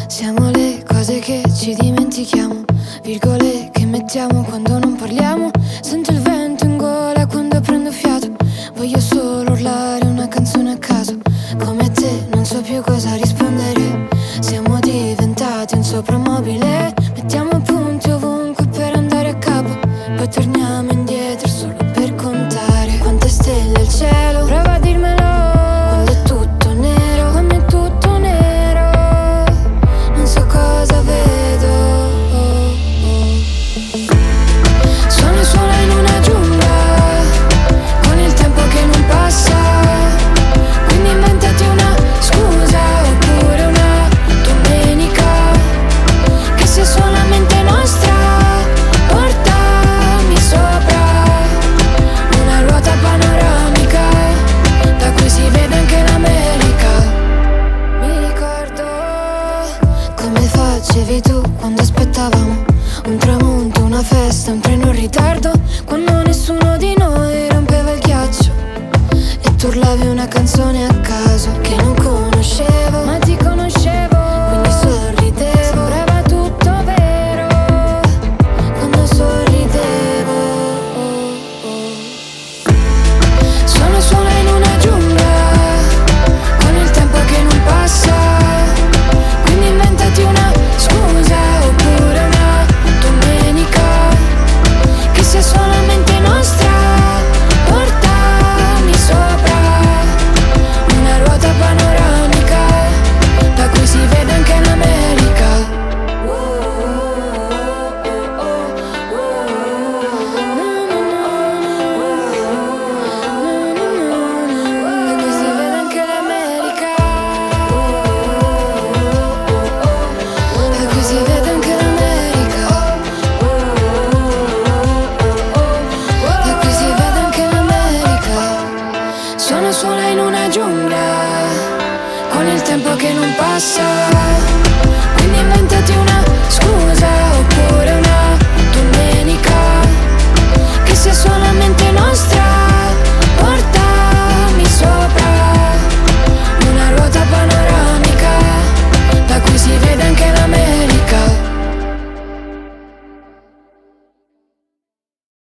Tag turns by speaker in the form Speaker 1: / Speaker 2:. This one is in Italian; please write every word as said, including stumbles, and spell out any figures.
Speaker 1: Siamo le cose che ci dimentichiamo, virgole che mettiamo quando non parliamo. Sento il vento in gola quando prendo fiato. Voglio solo urlare una canzone a caso. Come te non so più cosa rispondere. Siamo diventati un soprammobile. Mettiamo punti ovunque per andare a capo. Poi torniamo indietro solo per contare quante stelle al cielo. Prova a dirmelo quando è tutto nero. Quando è tutto nero non so cosa vedo. oh, oh. Sono sola in una giungla con il tempo che non passa. Quindi inventati una scusa oppure una domenica che sia solamente nostra. Portami sopra una ruota panoramica da cui si vede anche l'America. Mi ricordo come facevi tu quando aspettavamo un tramonto, una festa, un treno in ritardo. Quando nessuno di noi rompeva il ghiaccio e tu urlavi una canzone a caso che non conoscevo, ma ti conoscevo, quindi sorridevo. Sembrava tutto vero quando sorridevo. oh, oh. Sono sola in una giungla con il tempo che non passa. Quindi inventati una scusa oppure una domenica che sia solamente nostra. Portami sopra una ruota panoramica da cui si vede anche l'America. Da cui si vede anche l'America. Da cui si vede anche l'America. Da cui si vede anche l'America. Sono sola in una giungla con il tempo che non passa.